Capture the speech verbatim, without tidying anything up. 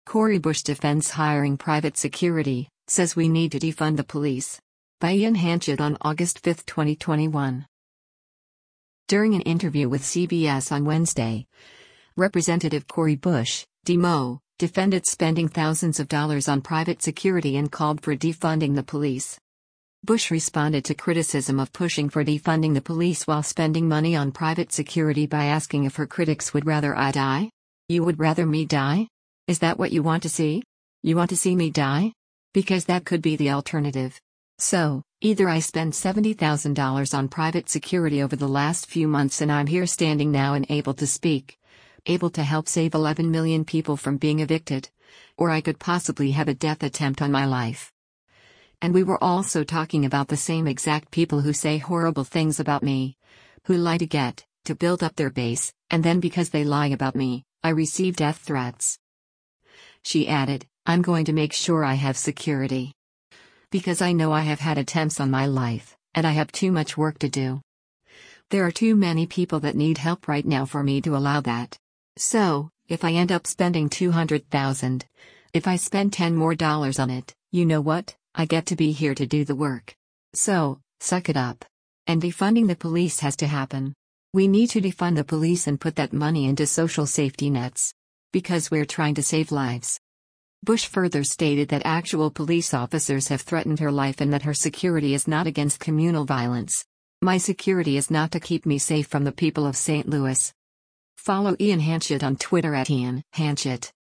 Cori Bush defends hiring private security, says we need to defund the police. By Ian Hanchett on August fifth, twenty twenty-one. During an interview with C B S on Wednesday, Representative Cori Bush, Demo, defended spending thousands of dollars on private security and called for defunding the police. Bush responded to criticism of pushing for defunding the police while spending money on private security by asking if her critics would rather I die? You would rather me die? Is that what you want to see? You want to see me die? Because that could be the alternative. So, either I spend seventy thousand dollars on private security over the last few months and I'm here standing now and able to speak, able to help save eleven million people from being evicted, or I could possibly have a death attempt on my life. And we were also talking about the same exact people who say horrible things about me, who lie to get, to build up their base, and then because they lie about me, I receive death threats. She added, I'm going to make sure I have security. Because I know I have had attempts on my life, and I have too much work to do. There are too many people that need help right now for me to allow that. So, if I end up spending two hundred thousand dollars, if I spend ten more dollars on it, you know what, I get to be here to do the work. So, suck it up. And defunding the police has to happen. We need to defund the police and put that money into social safety nets. Because we're trying to save lives. Bush further stated that actual police officers have threatened her life and that her security is not against communal violence. My security is not to keep me safe from the people of Saint Louis. Follow Ian Hanchett on Twitter at Ian Hanchett.